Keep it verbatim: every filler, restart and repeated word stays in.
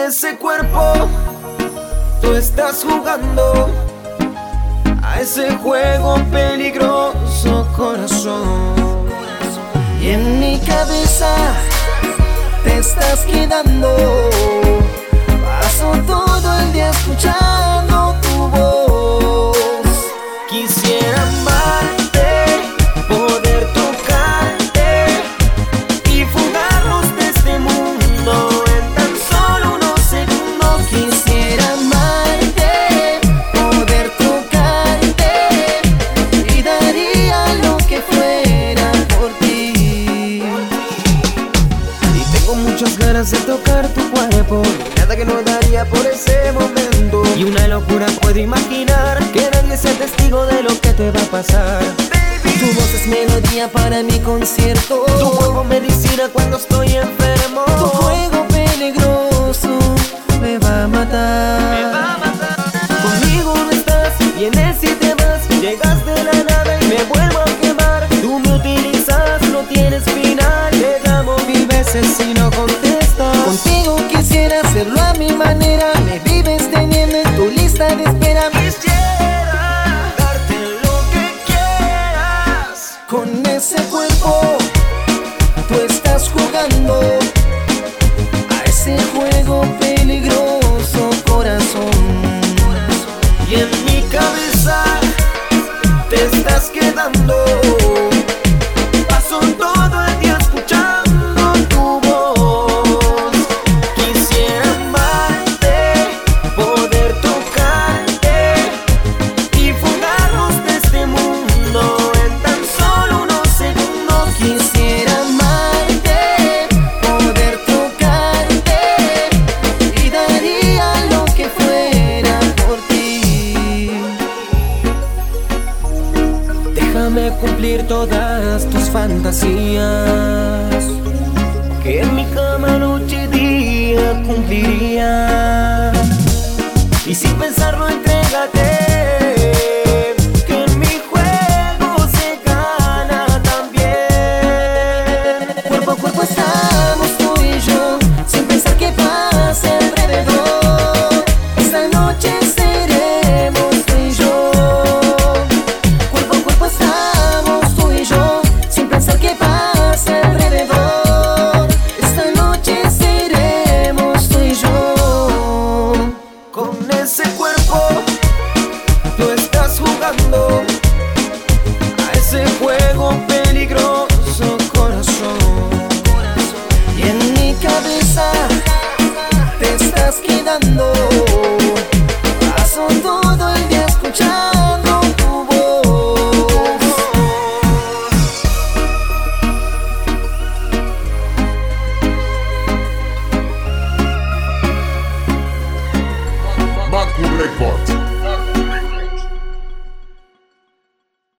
ese cuerpo tú estás jugando a ese juego peligroso, corazón. Y en mi cabeza te estás quedando. Paso todo el día escuchando tu voz. Quisiera amarte, poder tocarte y fugarnos de este mundo en tan solo unos segundos. Quisiera amarte, poder tocarte y daría lo que fuera por ti. Y tengo muchas ganas de tocar tu cuerpo, nada que no daría por ese momento. Y una locura puedo imaginar que nadie sea testigo de lo que te va a pasar. Tu voz es melodía para mi concierto. Tu cuerpo medicina cuando estoy enfermo. Tu juego peligroso me va a matar. Me va a matar. Conmigo no estás, vienes y te vas. Llegas de la nada y me vuelvo a quemar. Tú me utilizas, no tienes final. Te llamo mil veces y no contestas. Contigo quisiera hacerlo a mi manera. Me vives teniendo en tu lista de espera. Quisiera darte lo que quieras. Con ese cuerpo tú estás jugando a ese juego peligroso, corazón. Y en mi cabeza te estás quedando. Paso todo el día escuchando tu voz. Quisiera amarte, poder tocarte y fugarnos de este mundo en tan solo unos segundos. Quisiera amarte, poder tocarte y daría lo que fuera por ti. Déjame cumplir todas tus fantasías, que en mi cama noche y día cumpliría. Y sin pensarlo entrégate, que en mi juego se gana también. Cuerpo a cuerpo estamos tú y yo, sin pensar qué pasa alrededor. Esta noche seremos tú y yo. Cuerpo a cuerpo estamos tú y yo, sin pensar qué pasa alrededor. Esta noche seremos tú y yo. Con ese cuerpo tú estás jugando